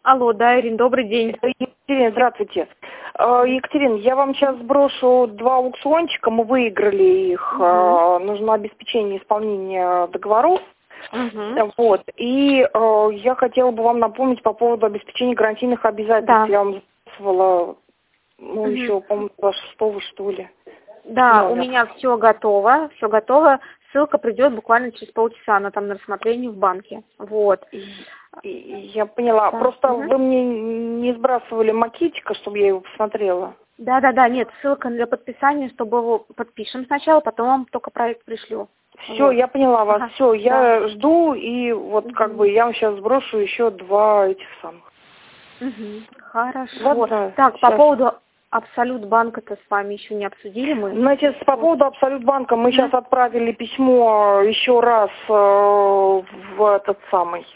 Алло, да, Ирина, добрый день. Екатерина, здравствуйте. Екатерина, я вам сейчас сброшу 2 аукциончика, мы выиграли их. Нужно обеспечение исполнения договоров. Вот. И я хотела бы вам напомнить по поводу обеспечения гарантийных обязательств. Да. Я вам записывала, еще, по-моему, 26-го, что ли. Да, номер. у меня все готово, все готово. Ссылка придет буквально через полчаса, она там на рассмотрение в банке. Вот. Я поняла. Да. Просто вы мне не сбрасывали макетика, чтобы я его посмотрела. Да, нет, ссылка для подписания, чтобы его подпишем сначала, потом вам только проект пришлю. Все, Вот. я поняла вас. Все, я Да. жду, и вот как бы я вам сейчас сброшу еще 2 этих самых. Хорошо. Ладно, Так, по щас. поводу Абсолют банка-то с вами еще не обсудили мы. Значит, по поводу Абсолют банка мы сейчас отправили письмо еще раз в этот самый,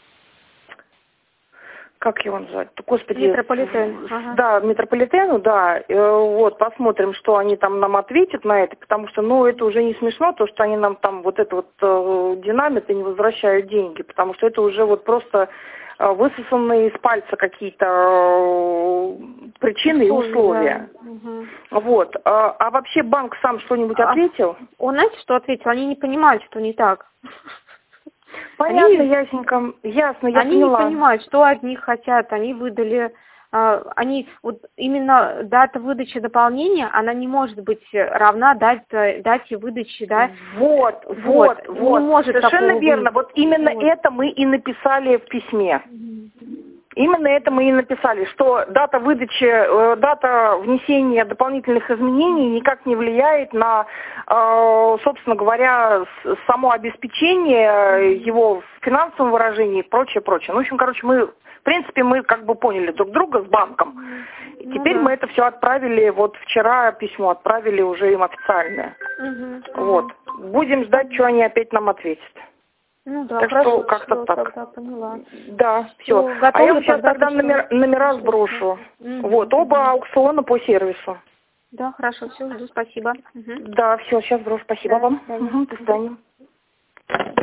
как его назвать? Господи. Метрополитен. Да, метрополитену, да. Вот, посмотрим, что они там нам ответят на это, потому что, это уже не смешно, то, что они нам там вот это вот динамит и не возвращают деньги, потому что это уже вот просто высосанные из пальца какие-то причины и условия. Да. Вот. А вообще банк сам что-нибудь ответил? Он, знаете, что ответил? Они не понимают, что не так. Понятно, ясненько. Ясно, я они поняла. Не понимают, что от них хотят. Они выдали... Они вот именно дата выдачи дополнения, она не может быть равна дате выдачи, да? Вот. Не может совершенно верно. быть. Вот именно это мы и написали в письме. Именно это мы и написали, что дата выдачи, дата внесения дополнительных изменений никак не влияет на, собственно говоря, само обеспечение его в финансовом выражении и прочее. Ну, в общем, мы, в принципе, мы как бы поняли друг друга с банком. И теперь мы это все отправили, вот вчера письмо отправили уже им официальное. Вот. Будем ждать, что они опять нам ответят. Да, так хорошо, что как-то так. Тогда поняла. Да, все. А я сейчас тогда номера сброшу. Вот, оба аукциона по сервису. Да, хорошо, все, жду, спасибо. Да, все, сейчас сброшу. Спасибо вам. До свидания.